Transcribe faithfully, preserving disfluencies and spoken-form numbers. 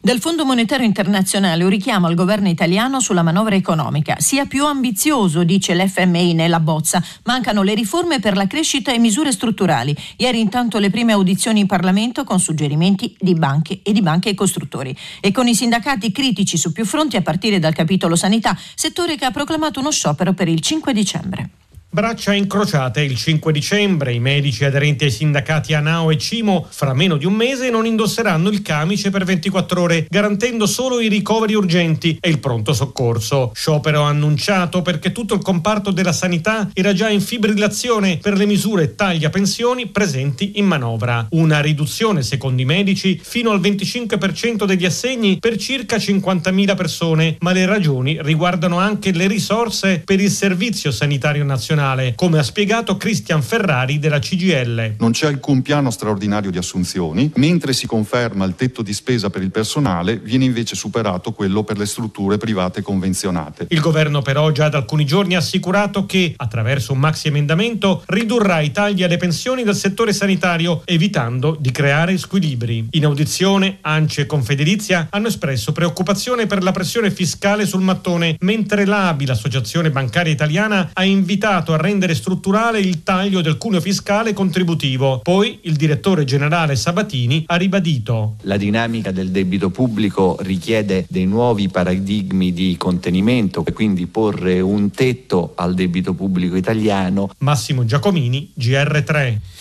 Dal Fondo Monetario Internazionale un richiamo al governo italiano sulla manovra economica. Sia più ambizioso, dice l'F M I nella bozza. Mancano le riforme per la crescita e misure strutturali. Ieri intanto le prime audizioni in Parlamento con suggerimenti di banche e di banche e costruttori. E con i sindacati critici su più fronti a partire dal capitolo sanità, settore che ha proclamato uno sciopero per il cinque dicembre. Braccia incrociate il cinque dicembre, i medici aderenti ai sindacati ANAO e CIMO fra meno di un mese non indosseranno il camice per ventiquattro ore, garantendo solo i ricoveri urgenti e il pronto soccorso. Sciopero annunciato perché tutto il comparto della sanità era già in fibrillazione per le misure taglia pensioni presenti in manovra. Una riduzione, secondo i medici, fino al venticinque per cento degli assegni per circa cinquantamila persone, ma le ragioni riguardano anche le risorse per il Servizio Sanitario Nazionale, come ha spiegato Cristian Ferrari della C G I L. Non c'è alcun piano straordinario di assunzioni, mentre si conferma il tetto di spesa per il personale, viene invece superato quello per le strutture private convenzionate. Il governo però già da alcuni giorni ha assicurato che, attraverso un maxi emendamento, ridurrà i tagli alle pensioni del settore sanitario, evitando di creare squilibri. In audizione, ANCI e Confedilizia hanno espresso preoccupazione per la pressione fiscale sul mattone, mentre l'A B I, l'Associazione Bancaria Italiana, ha invitato a rendere strutturale il taglio del cuneo fiscale contributivo. Poi il direttore generale Sabatini ha ribadito: la dinamica del debito pubblico richiede dei nuovi paradigmi di contenimento e quindi porre un tetto al debito pubblico italiano. Massimo Giacomini, G R tre.